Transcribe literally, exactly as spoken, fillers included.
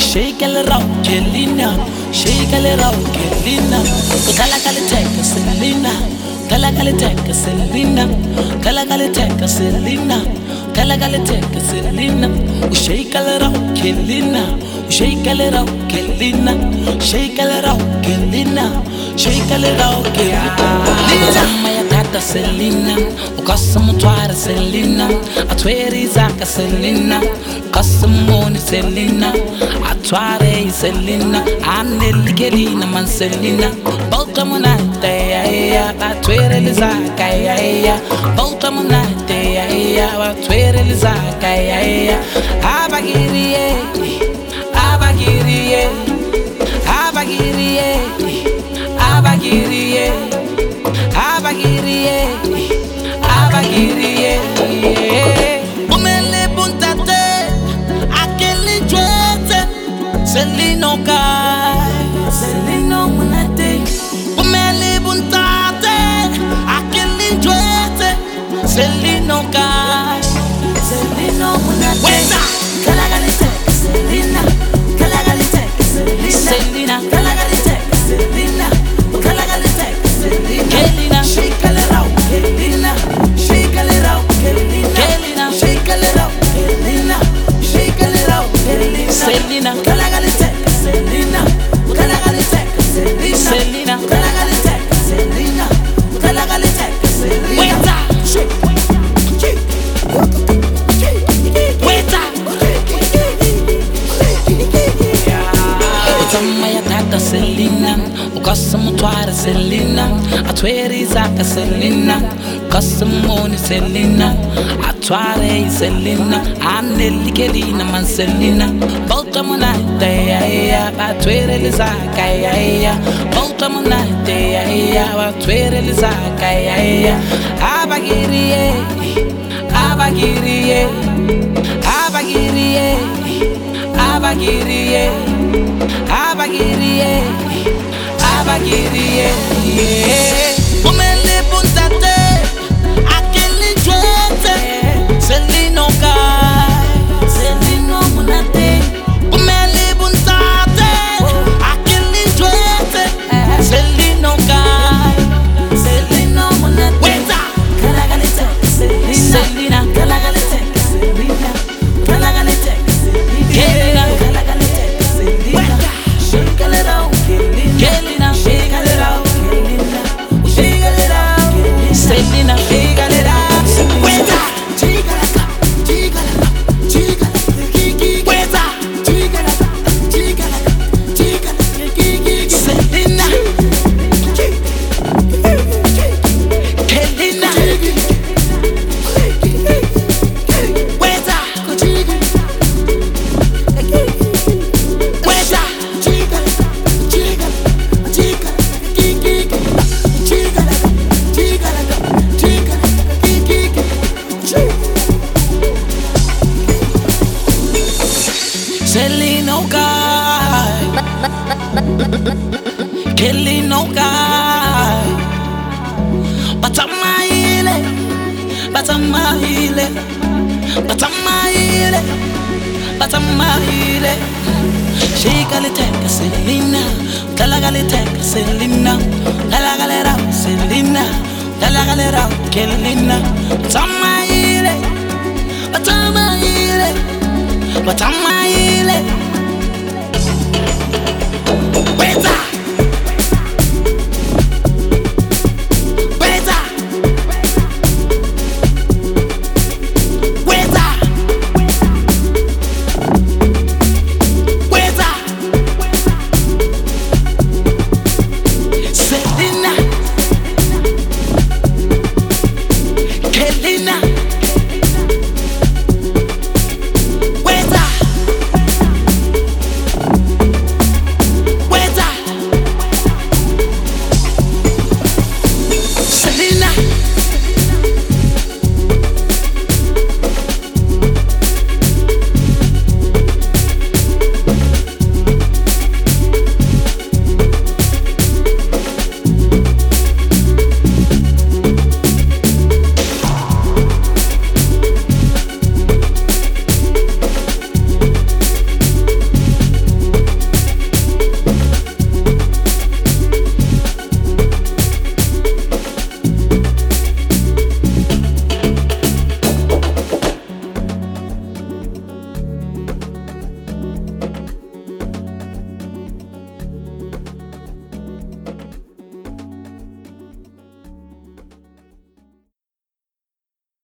shake it out, Kelina, shake it out, Kelina. Kala kala take Selena, kala kala take Selena, kala kala take Selena, kala kala take Selena. Shake it out, Kelina, shake it out, Kelina, shake it out, Kelina, shake it out, Kelina. Tata Selena, ukasam twara Selena, atweri zaka Selena, ukasam moni Selena, atware Selena, aneli kelina man Selena, bauta monate ya ya, atwere lizaka ya ya, bauta monate ya ya, atwere lizaka ya ya, abagiriye, abagiriye, abagiriye, abagiriye. Abagiriye, abagiriye, umele buntate, akeli jwete, Selino kai, Selino munate, umele buntate, akeli jwete, Selino kai, Selino munate. Weza, kalagalite, Selina, kalagalite, Selina, Selina, kalagalite, Selina, kalagalite, Selina. Kelina, shake it out, Kelina, shake it out, Kelina, Kelina, shake it out, Kelina, shake it out, Kelina, Selena, kalagalite, Selena, kalagalite, Selena, Selena, kalagalite, Selena, kalagalite, Selena. Weta, shake, shake, weta. Utamaya tata Selena, ukasam twara Selena, atweri zaka Selena, ukasam moni Selena, atware Selena, aneli kelina man Selena, bauta monate ya ya, atwere zaka ya ya, bauta monate ya ya, atwere zaka ya ya, abagiriye, abagiriye, abagiriye, abagiriye, abagiriye. Abagiriye, umele buntate, akeli jwete, Selino kai, Selino munate, umele buntate, akeli jwete, Selino kai, Selino munate. Weta, kalagalite, Selena, kalagalite, Selena, kalagalite, Selena, kalagalite, Selena, shake it out, Kelina. Selena, figure it out. Weta, chigala, chigala, chigala, kiki. Weta, chigala, chigala, chigala, kiki. Selena, Kelina. Weta, chigala, weta, chigala, chigala, chigala, kiki. Chigala. Selino guy, Kelino guy, Batamaile, Batamaile, Batamaile, Batamaile. Shigaliteka Selena, Kalagaliteka Selena, Kalagalera Selena, Kalagalera Kelina, Batamaile, Batamaile, Batamaile.